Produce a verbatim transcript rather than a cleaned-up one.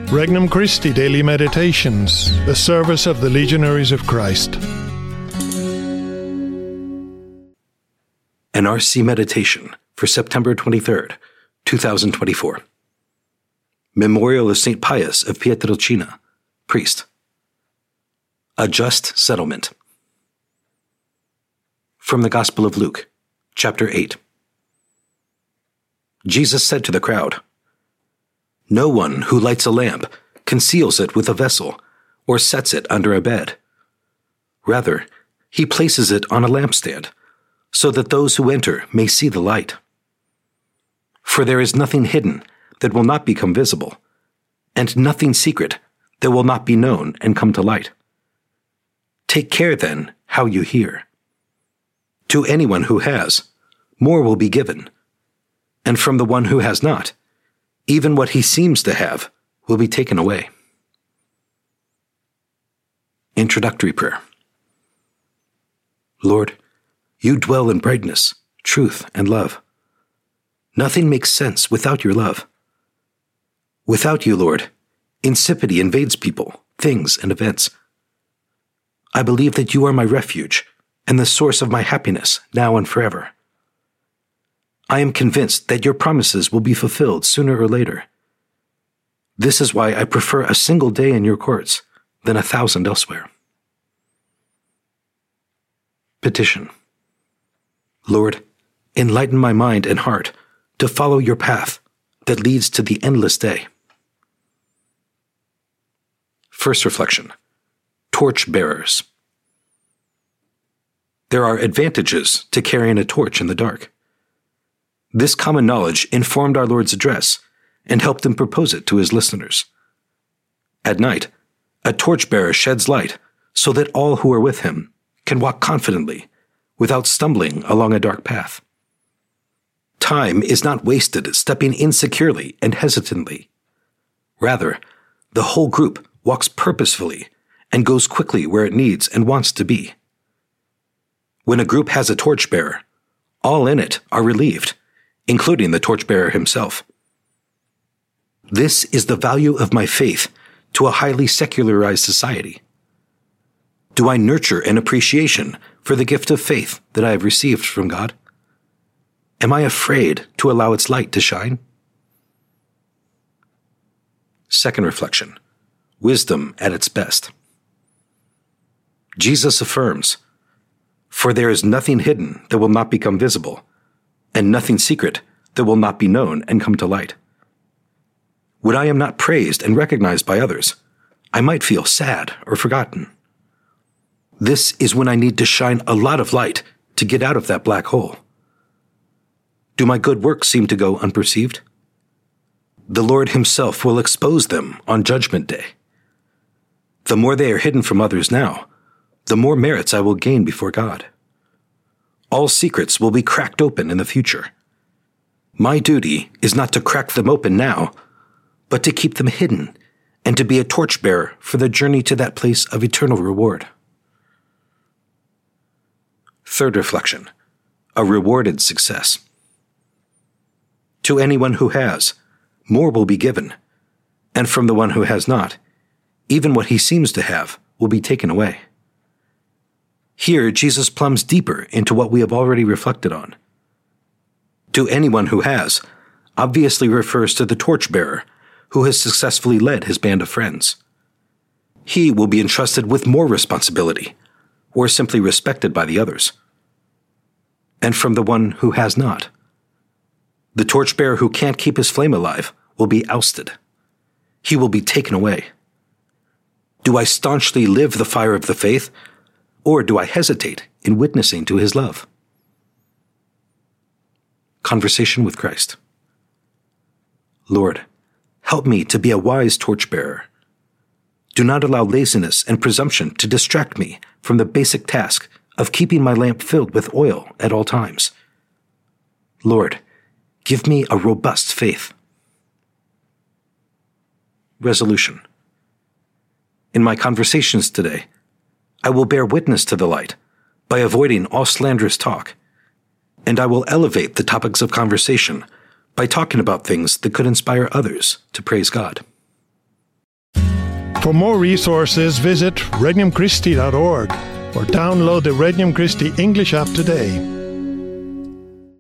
Regnum Christi Daily Meditations, the service of the Legionaries of Christ. An R C Meditation for September twenty-third, two thousand twenty-four. Memorial of Saint Pius of Pietrelcina, priest. A just settlement. From the Gospel of Luke, chapter eight. Jesus said to the crowd, "No one who lights a lamp conceals it with a vessel or sets it under a bed. Rather, he places it on a lampstand, so that those who enter may see the light. For there is nothing hidden that will not become visible, and nothing secret that will not be known and come to light. Take care, then, how you hear. To anyone who has, more will be given, and from the one who has not, even what he seems to have will be taken away." Introductory Prayer. Lord, you dwell in brightness, truth, and love. Nothing makes sense without your love. Without you, Lord, insipidity invades people, things, and events. I believe that you are my refuge and the source of my happiness now and forever. I am convinced that your promises will be fulfilled sooner or later. This is why I prefer a single day in your courts than a thousand elsewhere. Petition. Lord, enlighten my mind and heart to follow your path that leads to the endless day. First reflection. Torch bearers. There are advantages to carrying a torch in the dark. This common knowledge informed our Lord's address and helped him propose it to his listeners. At night, a torchbearer sheds light so that all who are with him can walk confidently without stumbling along a dark path. Time is not wasted stepping insecurely and hesitantly. Rather, the whole group walks purposefully and goes quickly where it needs and wants to be. When a group has a torchbearer, all in it are relieved, including the torchbearer himself. This is the value of my faith to a highly secularized society. Do I nurture an appreciation for the gift of faith that I have received from God? Am I afraid to allow its light to shine? Second reflection. Wisdom at its best. Jesus affirms, "For there is nothing hidden that will not become visible, and nothing secret that will not be known and come to light." When I am not praised and recognized by others, I might feel sad or forgotten. This is when I need to shine a lot of light to get out of that black hole. Do my good works seem to go unperceived? The Lord himself will expose them on Judgment Day. The more they are hidden from others now, the more merits I will gain before God. All secrets will be cracked open in the future. My duty is not to crack them open now, but to keep them hidden and to be a torchbearer for the journey to that place of eternal reward. Third reflection. A rewarded success. To anyone who has, more will be given, and from the one who has not, even what he seems to have will be taken away. Here, Jesus plumbs deeper into what we have already reflected on. To anyone who has obviously refers to the torchbearer who has successfully led his band of friends. He will be entrusted with more responsibility, or simply respected by the others. And from the one who has not, the torchbearer who can't keep his flame alive will be ousted. He will be taken away. Do I staunchly live the fire of the faith, or do I hesitate in witnessing to his love? Conversation with Christ. Lord, help me to be a wise torchbearer. Do not allow laziness and presumption to distract me from the basic task of keeping my lamp filled with oil at all times. Lord, give me a robust faith. Resolution. In my conversations today, I will bear witness to the light by avoiding all slanderous talk, and I will elevate the topics of conversation by talking about things that could inspire others to praise God. For more resources, visit regnum christi dot org or download the Regnum Christi English app today.